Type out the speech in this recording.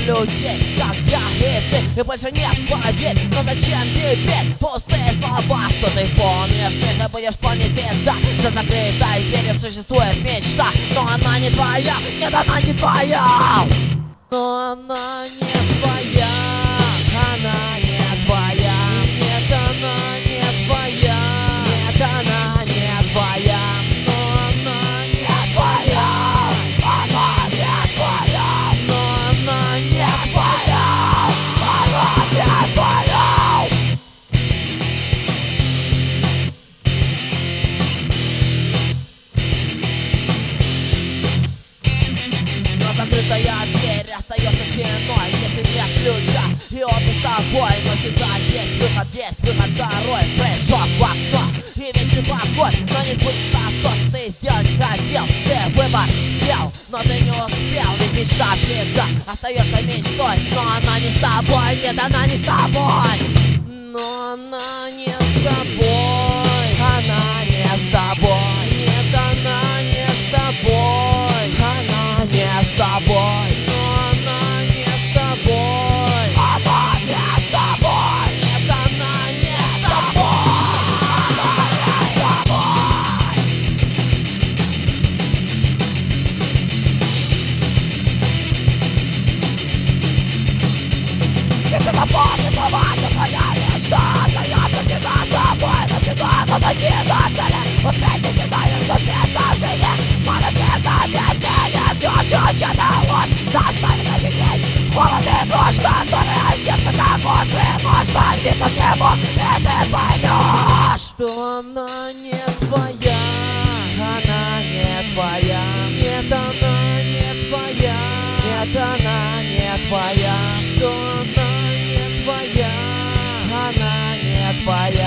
людей, как я и ты, и больше нет, поверь. Но зачем теперь пустые слова, что ты помнишь их и будешь помнить всегда? За закрытой дверью существует мечта, но она не твоя, нет, она не твоя. Но она не твоя, она не твоя, нет, она не твоя, нет, она не твоя, но она не твоя, она не твоя, но она не твоя, она не твоя. Но закрытая дверь остается стеной, если нет ключа, и он не с тобой. Но всегда есть выход второй. Прыжок в окно и вечный покой. Но не сбудется то, что ты сделать хотел. Ты выбор сделал, но ты не успел. Ведь мечта всегда остается мечтой. Но она не с тобой, нет, она не с тобой. Но она не с тобой, она не с тобой, нет, она не с тобой, она не с тобой, но она не с тобой, она не с тобой, нет, она не с тобой, она не с тобой. Если запомни слова, то твоя мечта остается всегда с тобой навсегда, но такие цели успеть не считаешь, что место в жизни может прекратить или все чья-то ложь заставит ощутить холод и дрожь, которая в сердце как острый нож пронзится в небо, и ты поймешь, что она не твоя, она не твоя, нет, она не твоя, нет, она не твоя, что она не твоя, она не твоя.